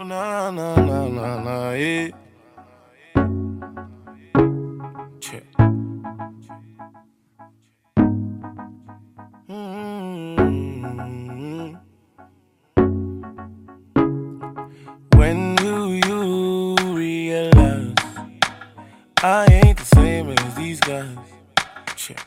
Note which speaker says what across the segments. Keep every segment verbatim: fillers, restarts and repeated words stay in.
Speaker 1: Oh, nah, nah, nah, nah, nah, yeah. Check. Mm-hmm. When do you realize I ain't the same as these guys? Check.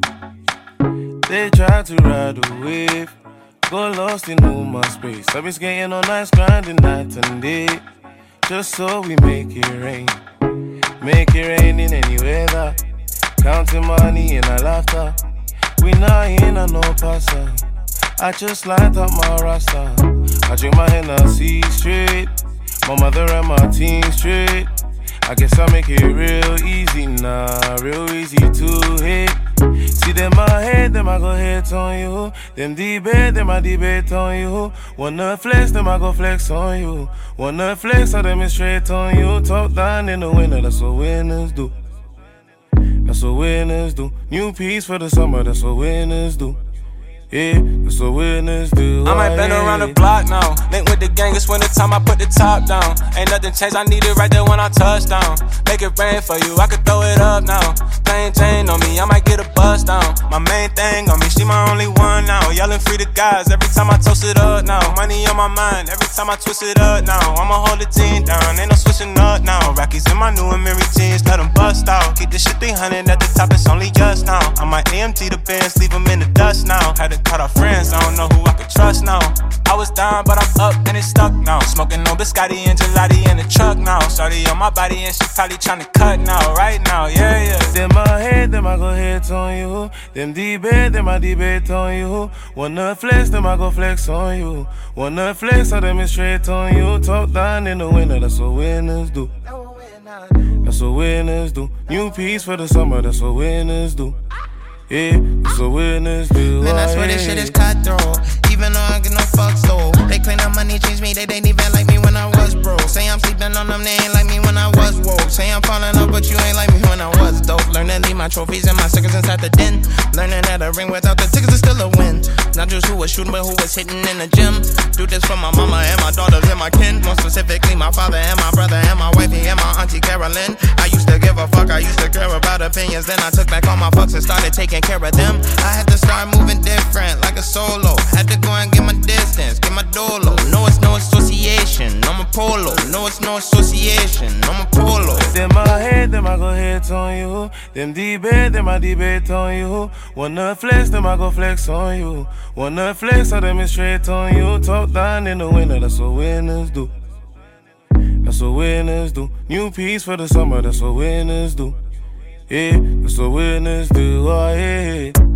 Speaker 1: They try to ride the wave, go lost in all my space. I've been skating on nights, grinding night and day, just so we make it rain. Make it rain in any weather, counting money in our laughter. We not in a no passer. I just light up my rasta. I drink my Hennessy straight, my mother and my team straight. I guess I make it real easy now, nah, real easy to hit. See them I hate, them I go hate on you. Them debate, them I debate on you. Wanna flex, them I go flex on you. Wanna flex, so them is straight on you. Top down in the winter, that's what winners do. That's what winners do. New piece for the summer, that's what winners do. Yeah, that's what winners do.
Speaker 2: I might been around the block now. Link with the gang, it's winter time, I put the top down. Ain't nothing changed, I need it right there when I touch down. Make it rain for you, I could throw it up now. Plain Jane on me, I might get a buzz down. My main thing on me, she my only one now. Yelling free the guys every time I toast it up now. Money on my mind, every time I twist it up now. I'ma hold the team down, ain't no switching up now. Rockies in my new and Mary jeans, let them bust out. Keep this shit three hundred at the top, it's only just now. I might A M T the Benz, leave them in the dust now. Had to cut off friends, I don't know who I could trust now. I was down, but I'm up and it's stuck now. Smoking on biscotti and gelati in the truck now. Shorty on my body and she probably tryna cut now, right now, yeah, yeah.
Speaker 1: Them I hate, them I go hate on you. Them debate, them I debate on you. Wanna flex, them I go flex on you. Wanna flex, so them is straight on you. Top down in the winter, that's what winners do. That's what winners do. New piece for the summer, that's what winners do. Yeah, that's what winners do.
Speaker 3: Man, I swear this shit is cutthroat. Even though I get no fucks though. They claim that money changed me, they didn't even like me when I was broke. Say I'm sleeping on them, they ain't like me when I was woke. Say I'm falling up, but you ain't like me when I was dope. Learn to leave my trophies and my stickers inside the den. Learning that a ring without the tickets is still a win. Not just who was shooting, but who was hitting in the gym. Do this for my mama and my daughters and my kin. More specifically, my father and my brother and my wifey and my auntie Carolyn. I used to give a fuck, I used to care about opinions. Then I took back all my fucks and started taking care of them. I had to start moving different, like a solo. Had to go and get my distance, get my dolo. No, it's no association, I'm a polo. No, it's no association, I'm a polo.
Speaker 1: Them I hate, them I go hate on you. Them debate, them I debate on you. Wanna flex, them I go flex on you. Wanna flex, so them is straight on you. Top down in the winter, that's what winners do. That's what winners do. New piece for the summer, that's what winners do. Yeah, that's what winners do. Oh, yeah.